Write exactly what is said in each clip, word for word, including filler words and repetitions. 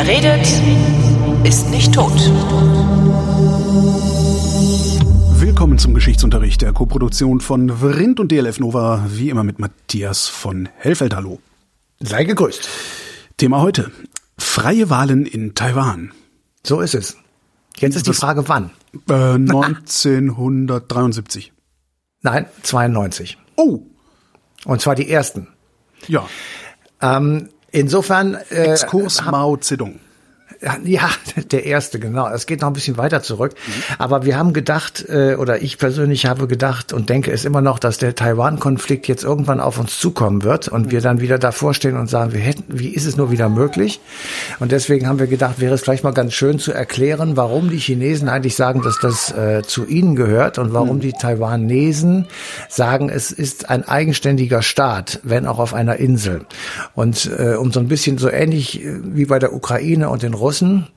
redet, ist nicht tot. Willkommen zum Geschichtsunterricht der Koproduktion von Vrindt und D L F Nova, wie immer mit Matthias von Hellfeld. Hallo. Sei gegrüßt. Thema heute: Freie Wahlen in Taiwan. So ist es. Jetzt ist die Frage, wann? Äh, neunzehnhundertdreiundsiebzig. Nein, zweiundneunzig. Oh. Und zwar die ersten. Ja. Ähm, insofern... Äh, Exkurs Mao Zedong. Ja, der erste, genau. Es geht noch ein bisschen weiter zurück. Mhm. Aber wir haben gedacht, äh, oder ich persönlich habe gedacht und denke es immer noch, dass der Taiwan-Konflikt jetzt irgendwann auf uns zukommen wird und mhm. wir dann wieder davor stehen und sagen, wir hätten, wie ist es nur wieder möglich? Und deswegen haben wir gedacht, wäre es vielleicht mal ganz schön zu erklären, warum die Chinesen eigentlich sagen, dass das äh, zu ihnen gehört und warum mhm. die Taiwanesen sagen, es ist ein eigenständiger Staat, wenn auch auf einer Insel. Und äh, um so ein bisschen so ähnlich wie bei der Ukraine und den Russen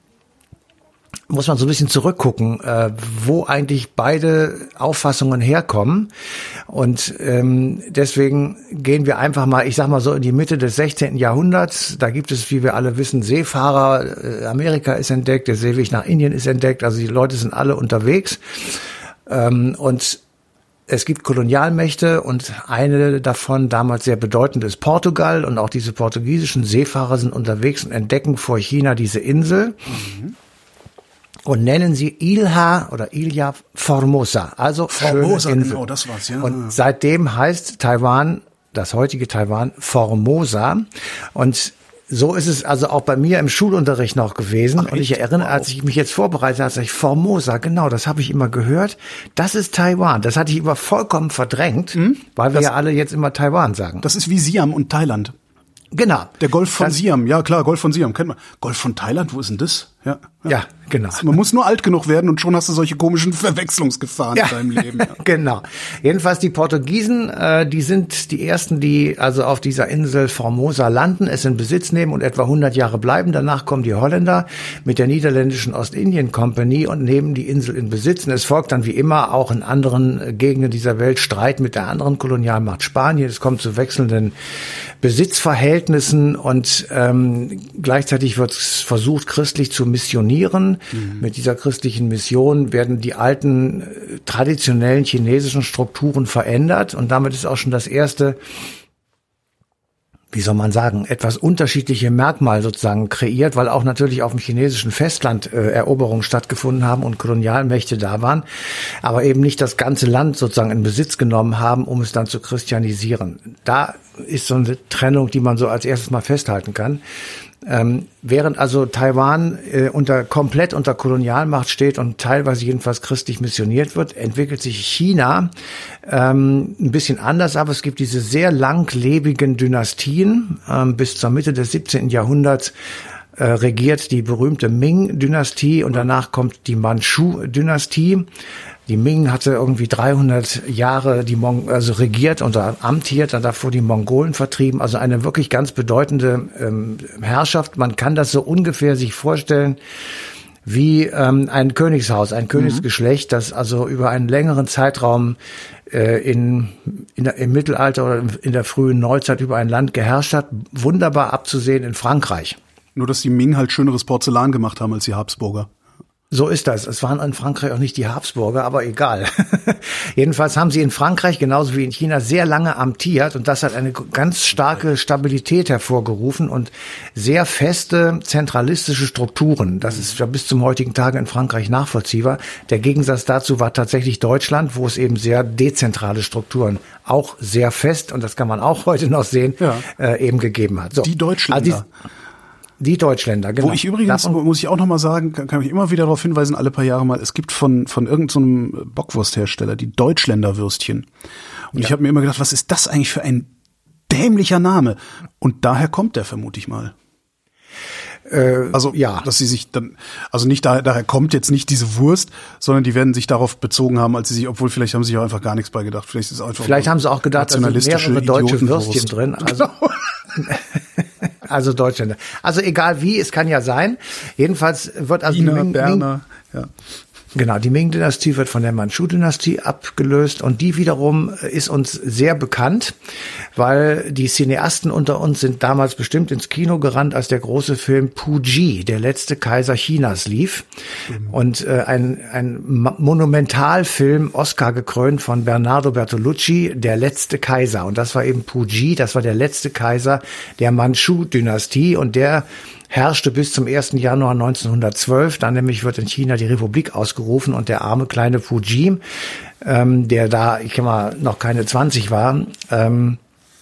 muss man so ein bisschen zurückgucken, äh, wo eigentlich beide Auffassungen herkommen. Und ähm, deswegen gehen wir einfach mal, ich sag mal so in die Mitte des sechzehnten Jahrhunderts. Da gibt es, wie wir alle wissen, Seefahrer. Äh, Amerika ist entdeckt, der Seeweg nach Indien ist entdeckt. Also die Leute sind alle unterwegs. Ähm, und es gibt Kolonialmächte und eine davon, damals sehr bedeutend, ist Portugal. Und auch diese portugiesischen Seefahrer sind unterwegs und entdecken vor China diese Insel mhm. und nennen sie Ilha oder Ilha Formosa. Also Formosa, schöne Insel. Genau, das war's, ja. Und seitdem heißt Taiwan, das heutige Taiwan, Formosa. Und so ist es also auch bei mir im Schulunterricht noch gewesen. Ach, und ich erinnere, als ich mich jetzt vorbereitet habe, sage ich, Formosa, genau, das habe ich immer gehört. Das ist Taiwan. Das hatte ich immer vollkommen verdrängt, hm? weil wir das, ja alle jetzt immer Taiwan sagen. Das ist wie Siam und Thailand. Genau. Der Golf von das, Siam, ja klar, Golf von Siam, kennt man. Golf von Thailand, wo ist denn das? Ja, ja. ja genau. Man muss nur alt genug werden und schon hast du solche komischen Verwechslungsgefahren ja. in deinem Leben. Ja. Genau. Jedenfalls die Portugiesen, äh, die sind die ersten, die also auf dieser Insel Formosa landen, es in Besitz nehmen und etwa hundert Jahre bleiben. Danach kommen die Holländer mit der niederländischen Ostindien Company und nehmen die Insel in Besitz. Und es folgt dann wie immer auch in anderen Gegenden dieser Welt Streit mit der anderen Kolonialmacht Spanien. Es kommt zu wechselnden Besitzverhältnissen und ähm, gleichzeitig wird versucht, christlich zu missionieren. Mhm. Mit dieser christlichen Mission werden die alten, äh, traditionellen chinesischen Strukturen verändert und damit ist auch schon das erste, wie soll man sagen, etwas unterschiedliche Merkmal sozusagen kreiert, weil auch natürlich auf dem chinesischen Festland äh, Eroberungen stattgefunden haben und Kolonialmächte da waren, aber eben nicht das ganze Land sozusagen in Besitz genommen haben, um es dann zu christianisieren. Da ist so eine Trennung, die man so als erstes mal festhalten kann. Ähm, während also Taiwan äh, unter komplett unter Kolonialmacht steht und teilweise jedenfalls christlich missioniert wird, entwickelt sich China ähm, ein bisschen anders, aber es gibt diese sehr langlebigen Dynastien. Ähm, bis zur Mitte des siebzehnten Jahrhunderts äh, regiert die berühmte Ming-Dynastie und danach kommt die Mandschu-Dynastie. Die Ming hatte irgendwie dreihundert Jahre die Mon- also regiert und amtiert, dann davor die Mongolen vertrieben. Also eine wirklich ganz bedeutende ähm, Herrschaft. Man kann das so ungefähr sich vorstellen wie ähm, ein Königshaus, ein Königsgeschlecht, das also über einen längeren Zeitraum äh, in, in der, im Mittelalter oder in der frühen Neuzeit über ein Land geherrscht hat. Wunderbar abzusehen in Frankreich. Nur, dass die Ming halt schöneres Porzellan gemacht haben als die Habsburger. So ist das. Es waren in Frankreich auch nicht die Habsburger, aber egal. Jedenfalls haben sie in Frankreich genauso wie in China sehr lange amtiert und das hat eine ganz starke Stabilität hervorgerufen und sehr feste zentralistische Strukturen. Das ist ja bis zum heutigen Tage in Frankreich nachvollziehbar. Der Gegensatz dazu war tatsächlich Deutschland, wo es eben sehr dezentrale Strukturen auch sehr fest, und das kann man auch heute noch sehen, ja. äh, eben gegeben hat. So. Die Deutschländer. Also die, Die Deutschländer, genau. Wo ich übrigens, Davon, muss ich auch nochmal sagen, kann, kann ich immer wieder darauf hinweisen, alle paar Jahre mal, es gibt von von irgendeinem so Bockwursthersteller die Deutschländer-Würstchen. Und ja. ich habe mir immer gedacht, was ist das eigentlich für ein dämlicher Name? Und daher kommt der, vermute ich mal. Äh, also, ja. dass sie sich dann, also nicht daher, daher kommt jetzt nicht diese Wurst, sondern die werden sich darauf bezogen haben, als sie sich, obwohl vielleicht haben sie sich auch einfach gar nichts bei gedacht. Vielleicht ist es einfach. Vielleicht haben sie auch gedacht, da sind mehrere deutsche Würstchen drin. Also, also Deutschländer. Also egal wie, es kann ja sein. Jedenfalls wird also Ina, die Ming, Berner, ja. Genau, die Ming-Dynastie wird von der Mandschu-Dynastie abgelöst und die wiederum ist uns sehr bekannt, weil die Cineasten unter uns sind damals bestimmt ins Kino gerannt, als der große Film Puji, der letzte Kaiser Chinas, lief. Mhm. Und äh, ein, ein Monumentalfilm, Oscar gekrönt von Bernardo Bertolucci, der letzte Kaiser. Und das war eben Puji, das war der letzte Kaiser der Mandschu-Dynastie und der herrschte bis zum ersten Januar neunzehnhundertzwölf. Dann nämlich wird in China die Republik ausgerufen und der arme kleine Puji, ähm, der da, ich kann mal, noch keine zwanzig war, ähm,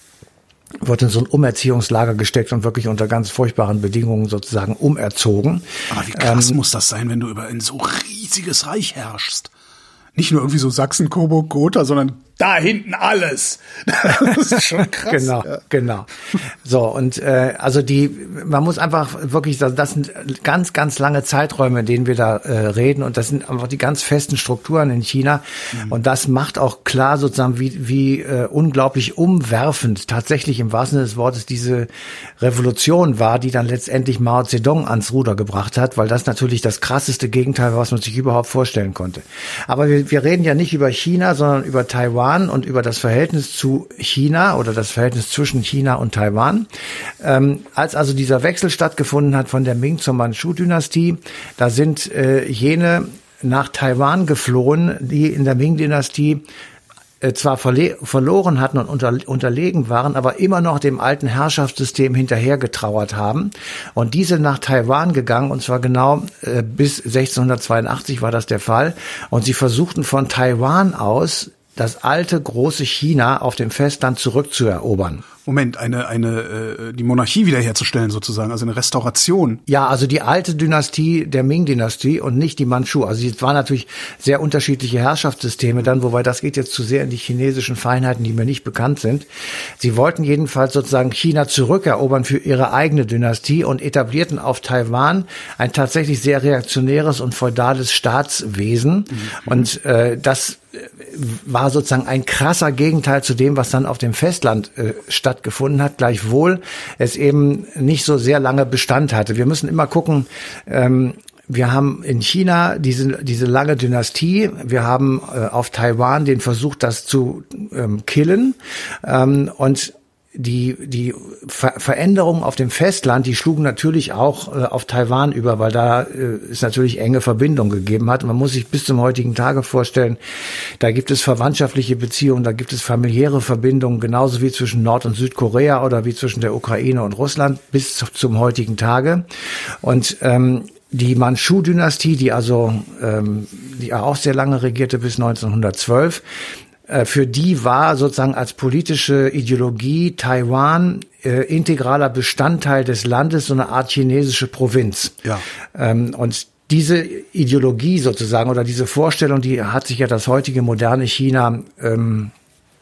wird in so ein Umerziehungslager gesteckt und wirklich unter ganz furchtbaren Bedingungen sozusagen umerzogen. Aber wie krass ähm, muss das sein, wenn du über ein so riesiges Reich herrschst? Nicht nur irgendwie so Sachsen, Coburg, Gotha, sondern da hinten alles. Das ist schon krass. Genau, ja. genau. So, und äh, also die, man muss einfach wirklich, das sind ganz, ganz lange Zeiträume, in denen wir da äh, reden und das sind einfach die ganz festen Strukturen in China mhm. und das macht auch klar sozusagen, wie, wie äh, unglaublich umwerfend tatsächlich im wahrsten Sinne des Wortes diese Revolution war, die dann letztendlich Mao Zedong ans Ruder gebracht hat, weil das natürlich das krasseste Gegenteil war, was man sich überhaupt vorstellen konnte. Aber wir, wir reden ja nicht über China, sondern über Taiwan und über das Verhältnis zu China oder das Verhältnis zwischen China und Taiwan. Ähm, als also dieser Wechsel stattgefunden hat von der Ming zur Mandschu-Dynastie, da sind äh, jene nach Taiwan geflohen, die in der Ming-Dynastie äh, zwar verle- verloren hatten und unter- unterlegen waren, aber immer noch dem alten Herrschaftssystem hinterhergetrauert haben. Und diese nach Taiwan gegangen, und zwar genau äh, bis sechzehnhundertzweiundachtzig war das der Fall. Und sie versuchten von Taiwan aus das alte große China auf dem Festland zurückzuerobern. Moment, eine eine äh, die Monarchie wiederherzustellen sozusagen, also eine Restauration. Ja, also die alte Dynastie der Ming-Dynastie und nicht die Mandschu. Also es waren natürlich sehr unterschiedliche Herrschaftssysteme dann, wobei das geht jetzt zu sehr in die chinesischen Feinheiten, die mir nicht bekannt sind. Sie wollten jedenfalls sozusagen China zurückerobern für ihre eigene Dynastie und etablierten auf Taiwan ein tatsächlich sehr reaktionäres und feudales Staatswesen. Mhm. Und äh, das war sozusagen ein krasser Gegenteil zu dem, was dann auf dem Festland äh, stattgefunden hat, gleichwohl es eben nicht so sehr lange Bestand hatte. Wir müssen immer gucken, ähm, wir haben in China diese diese lange Dynastie, wir haben äh, auf Taiwan den Versuch, das zu ähm, killen ähm, und Die, die Ver- Veränderungen auf dem Festland, die schlugen natürlich auch äh, auf Taiwan über, weil da äh, es natürlich enge Verbindungen gegeben hat. Und man muss sich bis zum heutigen Tage vorstellen, da gibt es verwandtschaftliche Beziehungen, da gibt es familiäre Verbindungen, genauso wie zwischen Nord- und Südkorea oder wie zwischen der Ukraine und Russland bis zu, zum heutigen Tage. Und ähm, die Mandschu-Dynastie, die also ähm, die auch sehr lange regierte bis neunzehnhundertzwölf, für die war sozusagen als politische Ideologie Taiwan äh, integraler Bestandteil des Landes, so eine Art chinesische Provinz. Ja. Ähm, und diese Ideologie sozusagen oder diese Vorstellung, die hat sich ja das heutige moderne China ähm,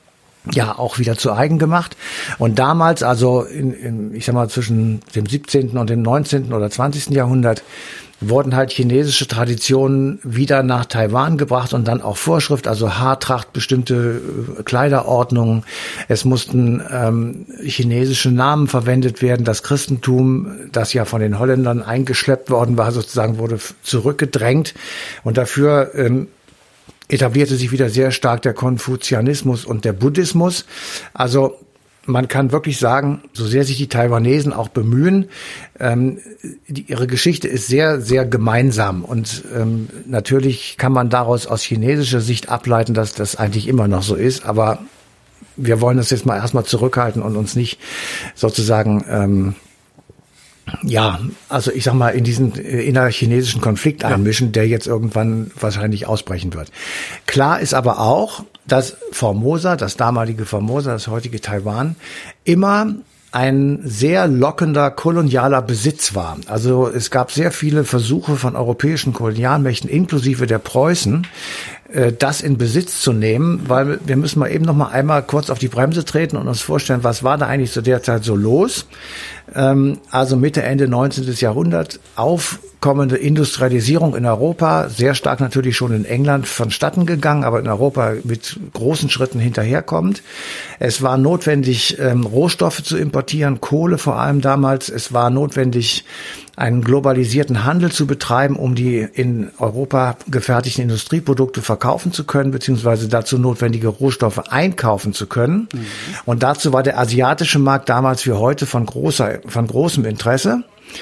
ja auch wieder zu eigen gemacht. Und damals, also in, in, ich sag mal zwischen dem siebzehnten und dem neunzehnten oder zwanzigsten Jahrhundert, wurden halt chinesische Traditionen wieder nach Taiwan gebracht und dann auch Vorschrift, also Haartracht, bestimmte Kleiderordnungen. Es mussten ähm, chinesische Namen verwendet werden. Das Christentum, das ja von den Holländern eingeschleppt worden war, sozusagen wurde zurückgedrängt. Und dafür ähm, etablierte sich wieder sehr stark der Konfuzianismus und der Buddhismus. Also man kann wirklich sagen, so sehr sich die Taiwanesen auch bemühen, ähm, die, ihre Geschichte ist sehr, sehr gemeinsam. Und ähm, natürlich kann man daraus aus chinesischer Sicht ableiten, dass das eigentlich immer noch so ist. Aber wir wollen das jetzt mal erstmal zurückhalten und uns nicht sozusagen, ähm, ja, also ich sag mal, in diesen äh, innerchinesischen Konflikt einmischen, der jetzt irgendwann wahrscheinlich ausbrechen wird. Klar ist aber auch, dass Formosa, das damalige Formosa, das heutige Taiwan, immer ein sehr lockender kolonialer Besitz war. Also es gab sehr viele Versuche von europäischen Kolonialmächten, inklusive der Preußen, das in Besitz zu nehmen, weil wir müssen mal eben noch mal einmal kurz auf die Bremse treten und uns vorstellen, was war da eigentlich zu der Zeit so los? Also Mitte, Ende neunzehnten. Jahrhundert, aufkommende Industrialisierung in Europa, sehr stark natürlich schon in England vonstatten gegangen, aber in Europa mit großen Schritten hinterherkommend. Es war notwendig, Rohstoffe zu importieren, Kohle vor allem damals. Es war notwendig, einen globalisierten Handel zu betreiben, um die in Europa gefertigten Industrieprodukte verkaufen zu können, beziehungsweise dazu notwendige Rohstoffe einkaufen zu können. Mhm. Und dazu war der asiatische Markt damals wie heute von großer, von großem Interesse.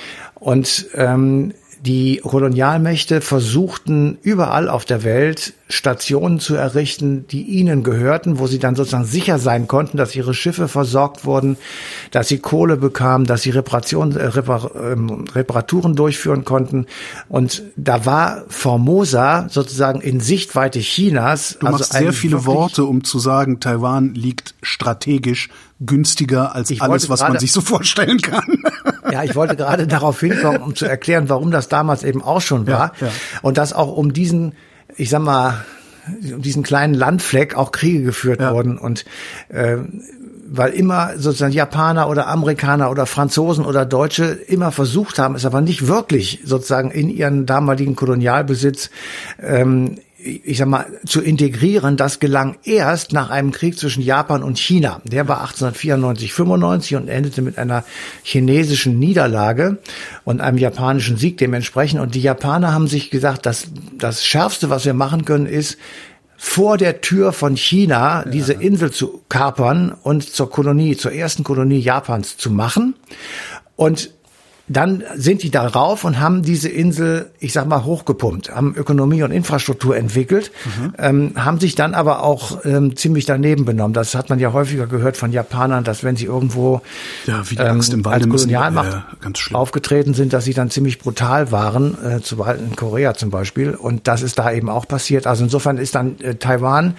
Und ähm, die Kolonialmächte versuchten überall auf der Welt Stationen zu errichten, die ihnen gehörten, wo sie dann sozusagen sicher sein konnten, dass ihre Schiffe versorgt wurden, dass sie Kohle bekamen, dass sie Reparation, äh, Repar, ähm, Reparaturen durchführen konnten. Und da war Formosa sozusagen in Sichtweite Chinas. Du machst also sehr viele Worte, um zu sagen, Taiwan liegt strategisch günstiger als alles, was grade, man sich so vorstellen kann. Ja, ich wollte gerade darauf hinkommen, um zu erklären, warum das damals eben auch schon war. Ja, ja. Und dass auch um diesen, ich sag mal, um diesen kleinen Landfleck auch Kriege geführt ja. wurden. Und äh, weil immer sozusagen Japaner oder Amerikaner oder Franzosen oder Deutsche immer versucht haben, es aber nicht wirklich sozusagen in ihren damaligen Kolonialbesitz ähm, ich sag mal, zu integrieren, das gelang erst nach einem Krieg zwischen Japan und China. Der war achtzehnhundertvierundneunzig, fünfundneunzig und endete mit einer chinesischen Niederlage und einem japanischen Sieg dementsprechend. Und die Japaner haben sich gesagt, dass das Schärfste, was wir machen können, ist, vor der Tür von China ja. diese Insel zu kapern und zur Kolonie, zur ersten Kolonie Japans zu machen. Und dann sind die da rauf und haben diese Insel, ich sag mal, hochgepumpt, haben Ökonomie und Infrastruktur entwickelt, mhm. ähm, haben sich dann aber auch ähm, ziemlich daneben benommen. Das hat man ja häufiger gehört von Japanern, dass wenn sie irgendwo ja, wie die Axt im Walde ähm, als Kolonialmacht müssen, ja, ganz schlimm. aufgetreten sind, dass sie dann ziemlich brutal waren, äh, zu in Korea zum Beispiel. Und das ist da eben auch passiert. Also insofern ist dann äh, Taiwan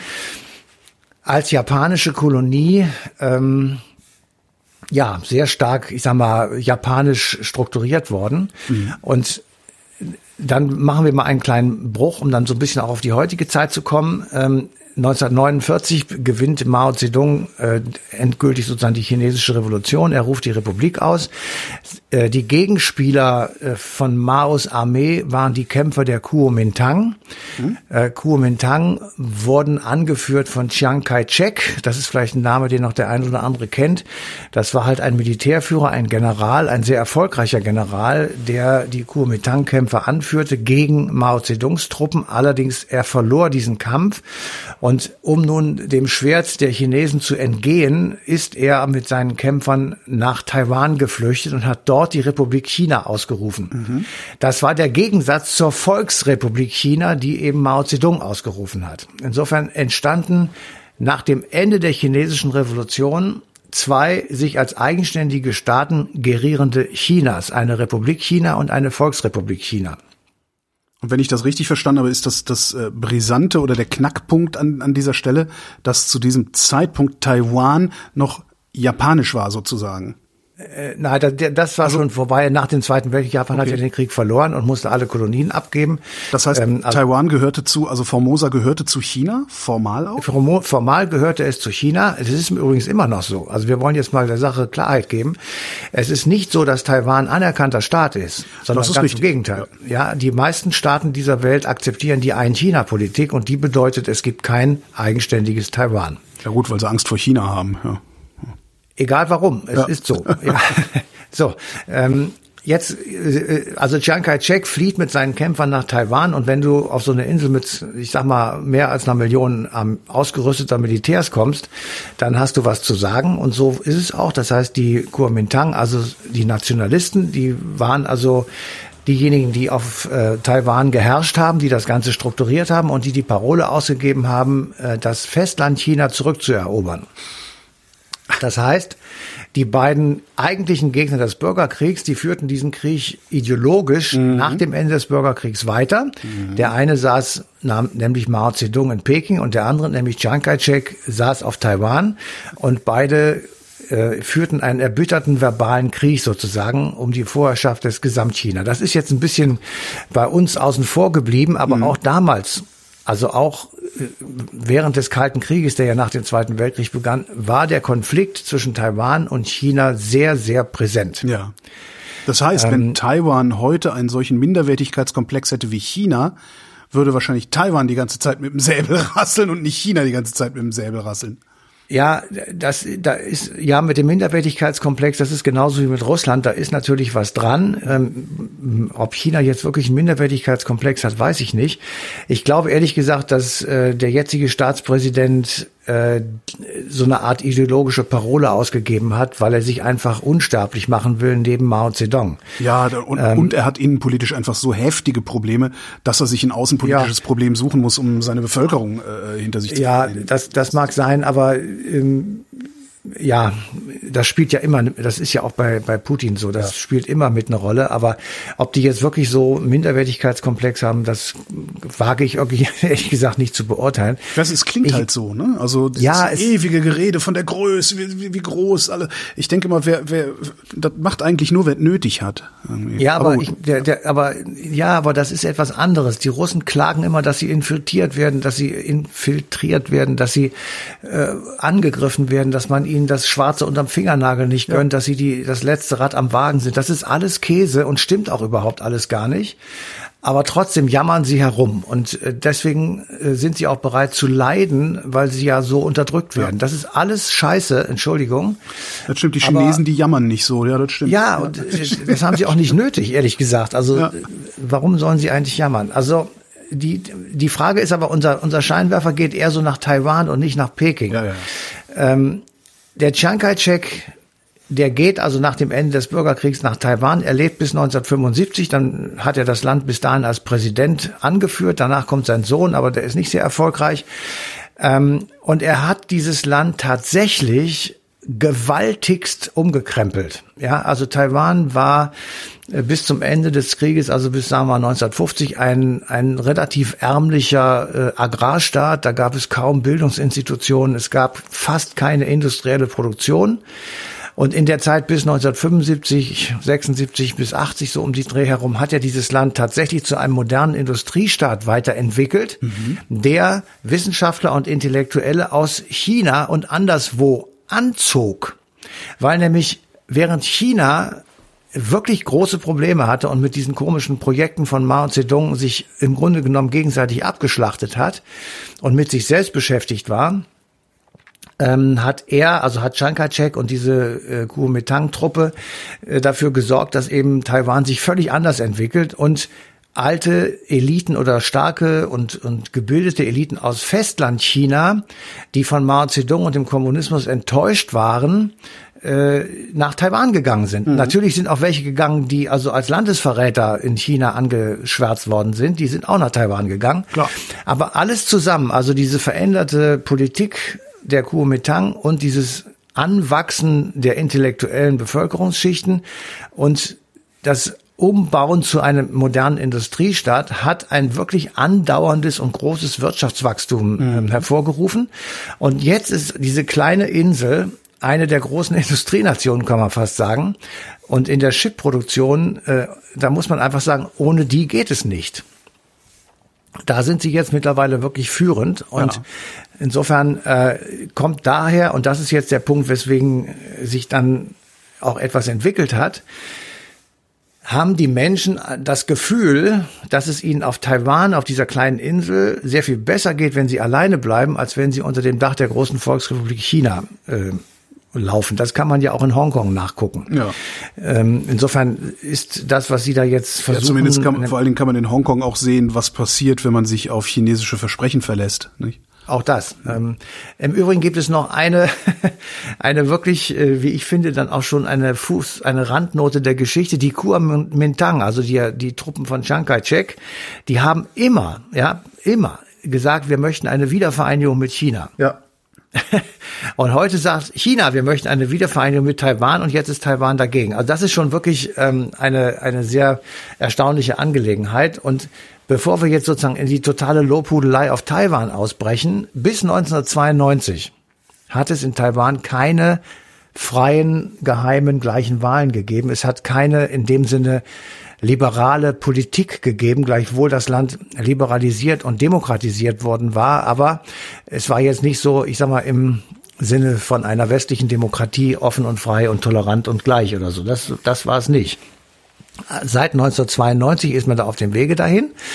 als japanische Kolonie ähm, ja, sehr stark, ich sag mal, japanisch strukturiert worden. Mhm. Und dann machen wir mal einen kleinen Bruch, um dann so ein bisschen auch auf die heutige Zeit zu kommen. Ähm, neunzehnhundertneunundvierzig gewinnt Mao Zedong äh, endgültig sozusagen die chinesische Revolution. Er ruft die Republik aus. Äh, die Gegenspieler äh, von Maos Armee waren die Kämpfer der Kuomintang. Mhm. Äh, Kuomintang wurden angeführt von Chiang Kai-shek. Das ist vielleicht ein Name, den noch der eine oder andere kennt. Das war halt ein Militärführer, ein General, ein sehr erfolgreicher General, der die Kuomintang-Kämpfer anführte gegen Mao Zedongs Truppen. Allerdings, er verlor diesen Kampf. Und um nun dem Schwert der Chinesen zu entgehen, ist er mit seinen Kämpfern nach Taiwan geflüchtet und hat dort die Republik China ausgerufen. Mhm. Das war der Gegensatz zur Volksrepublik China, die eben Mao Zedong ausgerufen hat. Insofern entstanden nach dem Ende der chinesischen Revolution zwei sich als eigenständige Staaten gerierende Chinas, eine Republik China und eine Volksrepublik China. Und wenn ich das richtig verstanden habe, ist das das äh, Brisante oder der Knackpunkt an, an dieser Stelle, dass zu diesem Zeitpunkt Taiwan noch japanisch war sozusagen. Äh, nein, das, das war also, schon vorbei. Nach dem Zweiten Weltkrieg, Japan okay. hat ja den Krieg verloren und musste alle Kolonien abgeben. Das heißt, ähm, also, Taiwan gehörte zu, also Formosa gehörte zu China, formal auch? Formal gehörte es zu China. Es ist übrigens immer noch so. Also wir wollen jetzt mal der Sache Klarheit geben. Es ist nicht so, dass Taiwan anerkannter Staat ist, sondern das ist ganz richtig. Im Gegenteil. Ja. ja, die meisten Staaten dieser Welt akzeptieren die Ein-China-Politik und die bedeutet, es gibt kein eigenständiges Taiwan. Ja gut, weil sie Angst vor China haben, ja. Egal warum, es ja. ist so. Ja. So, ähm, jetzt, also Chiang Kai-shek flieht mit seinen Kämpfern nach Taiwan und wenn du auf so eine Insel mit, ich sag mal, mehr als einer Million ähm, ausgerüsteter Militärs kommst, dann hast du was zu sagen und so ist es auch. Das heißt, die Kuomintang, also die Nationalisten, die waren also diejenigen, die auf äh, Taiwan geherrscht haben, die das Ganze strukturiert haben und die die Parole ausgegeben haben, äh, das Festland China zurückzuerobern. Das heißt, die beiden eigentlichen Gegner des Bürgerkriegs, die führten diesen Krieg ideologisch mhm. nach dem Ende des Bürgerkriegs weiter. Mhm. Der eine saß nämlich Mao Zedong in Peking und der andere, nämlich Chiang Kai-shek, saß auf Taiwan und beide äh, führten einen erbitterten verbalen Krieg sozusagen um die Vorherrschaft des Gesamtchina. Das ist jetzt ein bisschen bei uns außen vor geblieben, aber mhm. auch damals, also auch während des Kalten Krieges, der ja nach dem Zweiten Weltkrieg begann, war der Konflikt zwischen Taiwan und China sehr, sehr präsent. Ja. Das heißt, ähm, wenn Taiwan heute einen solchen Minderwertigkeitskomplex hätte wie China, würde wahrscheinlich Taiwan die ganze Zeit mit dem Säbel rasseln und nicht China die ganze Zeit mit dem Säbel rasseln. Ja, das, da ist, ja, mit dem Minderwertigkeitskomplex, das ist genauso wie mit Russland, da ist natürlich was dran. Ähm, ob China jetzt wirklich einen Minderwertigkeitskomplex hat, weiß ich nicht. Ich glaube ehrlich gesagt, dass äh, der jetzige Staatspräsident äh, so eine Art ideologische Parole ausgegeben hat, weil er sich einfach unsterblich machen will neben Mao Zedong. Ja, und, ähm, und er hat innenpolitisch einfach so heftige Probleme, dass er sich ein außenpolitisches ja. Problem suchen muss, um seine Bevölkerung äh, hinter sich zu Ja, das, das mag sein, aber ähm, ja, das spielt ja immer, das ist ja auch bei bei Putin so, das ja. spielt immer mit eine Rolle, aber ob die jetzt wirklich so Minderwertigkeitskomplex haben, das wage ich irgendwie, ehrlich gesagt nicht zu beurteilen. Ich weiß, es klingt ich, halt so, ne? Also das ja, ist ewige Gerede von der Größe, wie, wie groß alle. Ich denke mal, wer wer das macht eigentlich nur, wer es nötig hat. Irgendwie. Ja, aber, aber ich, der, der, aber ja, aber das ist etwas anderes. Die Russen klagen immer, dass sie infiltriert werden, dass sie infiltriert werden, dass sie äh, angegriffen werden, dass man ihnen das Schwarze unterm Fingernagel nicht gönnt, ja. dass sie die das letzte Rad am Wagen sind. Das ist alles Käse und stimmt auch überhaupt alles gar nicht. Aber trotzdem jammern sie herum und deswegen sind sie auch bereit zu leiden, weil sie ja so unterdrückt werden. Ja. Das ist alles Scheiße, Entschuldigung. Das stimmt, die Chinesen, aber, die jammern nicht so, ja, das stimmt. Ja, und das haben sie auch nicht nötig, ehrlich gesagt. Also ja. warum sollen sie eigentlich jammern? Also die die Frage ist aber, unser unser Scheinwerfer geht eher so nach Taiwan und nicht nach Peking. Ja, ja. Ähm, der Chiang Kai-shek, der geht also nach dem Ende des Bürgerkriegs nach Taiwan. Er lebt bis neunzehnhundertfünfundsiebzig, dann hat er das Land bis dahin als Präsident angeführt. Danach kommt sein Sohn, aber der ist nicht sehr erfolgreich. Ähm, und er hat dieses Land tatsächlich gewaltigst umgekrempelt. Ja, also Taiwan war äh, bis zum Ende des Krieges, also bis sagen wir neunzehnhundertfünfzig, ein ein relativ ärmlicher äh, Agrarstaat. Da gab es kaum Bildungsinstitutionen, es gab fast keine industrielle Produktion. Und in der Zeit bis neunzehnhundertfünfundsiebzig, sechsundsiebzig bis achtzig, so um die Dreh herum, hat ja dieses Land tatsächlich zu einem modernen Industriestaat weiterentwickelt, mhm. der Wissenschaftler und Intellektuelle aus China und anderswo anzog. Weil nämlich während China wirklich große Probleme hatte und mit diesen komischen Projekten von Mao Zedong sich im Grunde genommen gegenseitig abgeschlachtet hat und mit sich selbst beschäftigt war, Ähm, hat er, also hat Chiang Kai-shek und diese äh, Kuomintang-Truppe äh, dafür gesorgt, dass eben Taiwan sich völlig anders entwickelt und alte Eliten oder starke und, und gebildete Eliten aus Festlandchina, die von Mao Zedong und dem Kommunismus enttäuscht waren, äh, nach Taiwan gegangen sind. Mhm. Natürlich sind auch welche gegangen, die also als Landesverräter in China angeschwärzt worden sind. Die sind auch nach Taiwan gegangen. Klar. Aber alles zusammen, also diese veränderte Politik der Kuomintang und dieses Anwachsen der intellektuellen Bevölkerungsschichten und das Umbauen zu einem modernen Industriestaat hat ein wirklich andauerndes und großes Wirtschaftswachstum mhm. äh, hervorgerufen. Und jetzt ist diese kleine Insel eine der großen Industrienationen, kann man fast sagen. Und in der Chipproduktion, äh, da muss man einfach sagen, ohne die geht es nicht. Da sind sie jetzt mittlerweile wirklich führend und ja. insofern äh, kommt daher, und das ist jetzt der Punkt, weswegen sich dann auch etwas entwickelt hat, haben die Menschen das Gefühl, dass es ihnen auf Taiwan, auf dieser kleinen Insel, sehr viel besser geht, wenn sie alleine bleiben, als wenn sie unter dem Dach der großen Volksrepublik China äh, laufen. Das kann man ja auch in Hongkong nachgucken. Ja. Ähm, insofern ist das, was Sie da jetzt versuchen... Ja, zumindest kann man, vor allen Dingen kann man in Hongkong auch sehen, was passiert, wenn man sich auf chinesische Versprechen verlässt, nicht? Auch das. Ähm, im Übrigen gibt es noch eine, eine wirklich, äh, wie ich finde, dann auch schon eine Fuß, eine Randnote der Geschichte. Die Kuomintang, also die, die Truppen von Chiang Kai-shek, die haben immer, ja, immer gesagt, wir möchten eine Wiedervereinigung mit China. Ja. Und heute sagt China, wir möchten eine Wiedervereinigung mit Taiwan und jetzt ist Taiwan dagegen. Also das ist schon wirklich ähm, eine eine sehr erstaunliche Angelegenheit. Und bevor wir jetzt sozusagen in die totale Lobhudelei auf Taiwan ausbrechen, bis neunzehnhundertzweiundneunzig hat es in Taiwan keine freien, geheimen, gleichen Wahlen gegeben. Es hat keine in dem Sinne liberale Politik gegeben, gleichwohl das Land liberalisiert und demokratisiert worden war. Aber es war jetzt nicht so, ich sag mal, im Sinne von einer westlichen Demokratie offen und frei und tolerant und gleich oder so. Das, das war es nicht. Seit neunzehnhundertzweiundneunzig ist man da auf dem Wege dahin.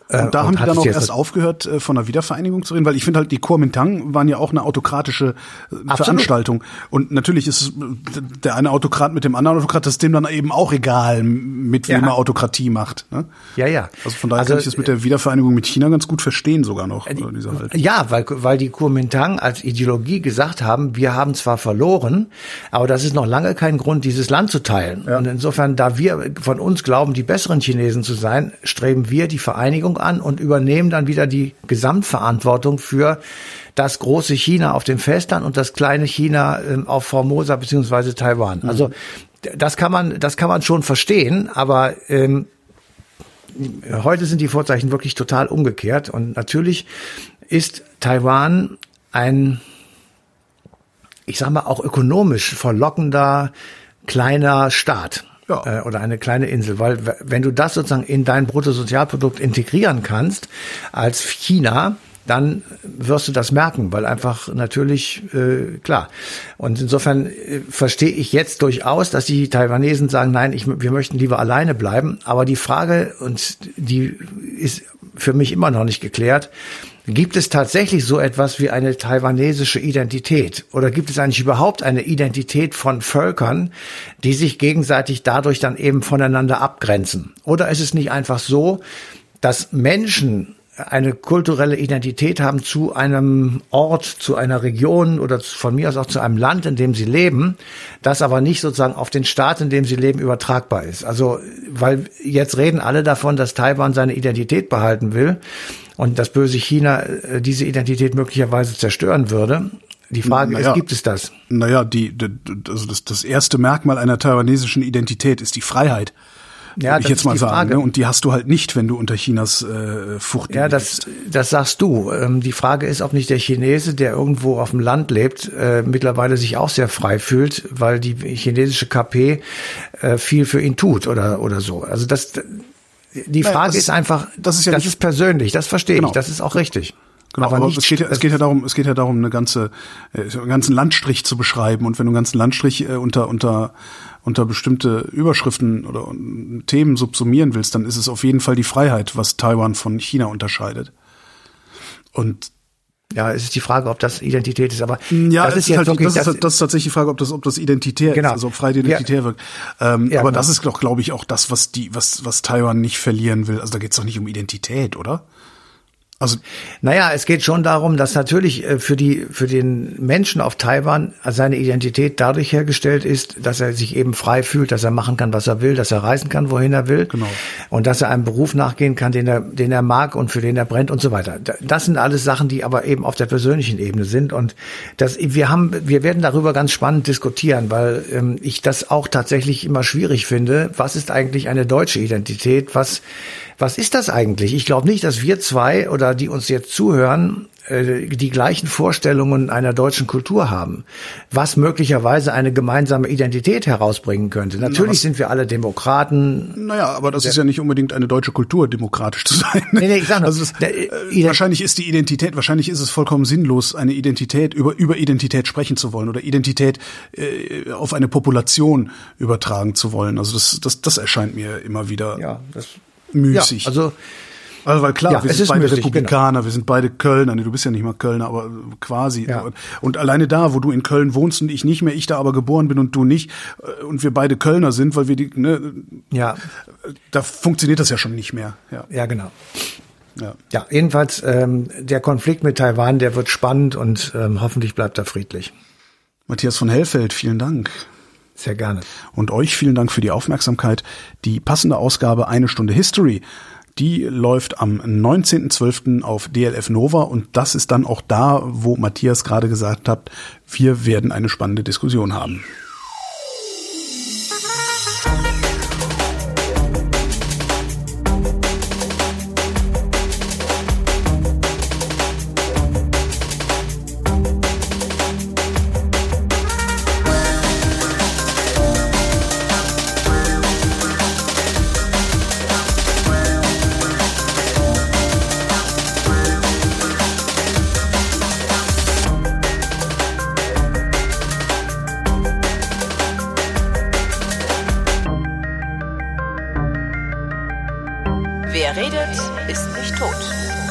Und da haben die dann auch erst aufgehört, äh, von der Wiedervereinigung zu reden, weil ich finde halt, die Kuomintang waren ja auch eine autokratische äh, Veranstaltung. Und natürlich ist der eine Autokrat mit dem anderen Autokrat, das ist dem dann eben auch egal, mit wem ja. er Autokratie macht. Ne? Ja, ja. Also von daher also, kann ich das mit der Wiedervereinigung mit China ganz gut verstehen sogar noch. Äh, diese Haltung. Ja, weil, weil die Kuomintang als Ideologie gesagt haben, wir haben zwar verloren, aber das ist noch lange kein Grund, dieses Land zu teilen. Ja. Und insofern, da wir von uns glauben, die besseren Chinesen zu sein, streben wir die Vereinigung an und übernehmen dann wieder die Gesamtverantwortung für das große China auf dem Festland und das kleine China ähm, auf Formosa beziehungsweise Taiwan. Mhm. Also das kann man, das kann man schon verstehen, aber ähm, heute sind die Vorzeichen wirklich total umgekehrt und natürlich ist Taiwan ein, ich sag mal, auch ökonomisch verlockender kleiner Staat. Ja. Oder eine kleine Insel, weil wenn du das sozusagen in dein Bruttosozialprodukt integrieren kannst als China, dann wirst du das merken, weil einfach natürlich, äh, klar. Und insofern äh, verstehe ich jetzt durchaus, dass die Taiwanesen sagen, nein, ich, wir möchten lieber alleine bleiben. Aber die Frage, und die ist für mich immer noch nicht geklärt, gibt es tatsächlich so etwas wie eine taiwanesische Identität? Oder gibt es eigentlich überhaupt eine Identität von Völkern, die sich gegenseitig dadurch dann eben voneinander abgrenzen? Oder ist es nicht einfach so, dass Menschen eine kulturelle Identität haben zu einem Ort, zu einer Region oder von mir aus auch zu einem Land, in dem sie leben, das aber nicht sozusagen auf den Staat, in dem sie leben, übertragbar ist? Also, weil jetzt reden alle davon, dass Taiwan seine Identität behalten will und das böse China diese Identität möglicherweise zerstören würde. Die Frage naja, ist, gibt es das? Naja, die, die, also das, das erste Merkmal einer taiwanesischen Identität ist die Freiheit. Ja, würde ich jetzt mal sagen. Ne? Und die hast du halt nicht, wenn du unter Chinas äh, Fuchtel Ja, das, das sagst du. Ähm, die Frage ist, ob nicht der Chinese, der irgendwo auf dem Land lebt, äh, mittlerweile sich auch sehr frei fühlt, weil die chinesische K P äh, viel für ihn tut oder oder so. Also das, die Frage Nein, das ist einfach, das ist, ja das ist persönlich, das verstehe genau. ich, das ist auch richtig. Genau, aber, aber nicht, es geht ja, es geht ja darum, es geht ja darum, eine ganze, äh, einen ganzen Landstrich zu beschreiben. Und wenn du einen ganzen Landstrich äh, unter unter unter bestimmte Überschriften oder Themen subsumieren willst, dann ist es auf jeden Fall die Freiheit, was Taiwan von China unterscheidet. Und ja, es ist die Frage, ob das Identität ist, aber ja, das ist, ist jetzt halt, wirklich, das, ist, das, das ist tatsächlich die Frage, ob das, ob das identitär genau. ist, also ob Freiheit identitär ja. wirkt. Ähm, ja, aber genau. das ist doch, glaube ich, auch das, was die, was, was Taiwan nicht verlieren will. Also da geht es doch nicht um Identität, oder? Also, naja, es geht schon darum, dass natürlich für die, für den Menschen auf Taiwan seine Identität dadurch hergestellt ist, dass er sich eben frei fühlt, dass er machen kann, was er will, dass er reisen kann, wohin er will. Genau. Und dass er einem Beruf nachgehen kann, den er, den er mag und für den er brennt und so weiter. Das sind alles Sachen, die aber eben auf der persönlichen Ebene sind. Und das, wir haben, wir werden darüber ganz spannend diskutieren, weil ähm, ich das auch tatsächlich immer schwierig finde. Was ist eigentlich eine deutsche Identität? Was, Was ist das eigentlich? Ich glaube nicht, dass wir zwei oder die uns jetzt zuhören, äh, die gleichen Vorstellungen einer deutschen Kultur haben, was möglicherweise eine gemeinsame Identität herausbringen könnte. Natürlich Na, sind wir alle Demokraten. Naja, aber das ist ja nicht unbedingt eine deutsche Kultur, demokratisch zu sein. Nee, nee, ich sag nur, also das, der, äh, wahrscheinlich ist die Identität, wahrscheinlich ist es vollkommen sinnlos, eine Identität über über Identität sprechen zu wollen oder Identität äh, auf eine Population übertragen zu wollen. Also das das das erscheint mir immer wieder. Ja, das müßig. Ja, also, also weil klar, ja, wir sind beide müßig, Republikaner, genau. wir sind beide Kölner, nee, du bist ja nicht mal Kölner, aber quasi. Ja. Und, und alleine da, wo du in Köln wohnst und ich nicht mehr, ich da aber geboren bin und du nicht, und wir beide Kölner sind, weil wir die, ne, ja, da funktioniert das ja schon nicht mehr. Ja, ja genau. Ja. ja, jedenfalls ähm, der Konflikt mit Taiwan, der wird spannend und ähm, hoffentlich bleibt er friedlich. Matthias von Hellfeld, vielen Dank. Sehr gerne. Und euch vielen Dank für die Aufmerksamkeit. Die passende Ausgabe Eine Stunde History, die läuft am neunzehnten zwölften auf D L F Nova und das ist dann auch da, wo Matthias gerade gesagt hat, wir werden eine spannende Diskussion haben. Wer redet, ist nicht tot.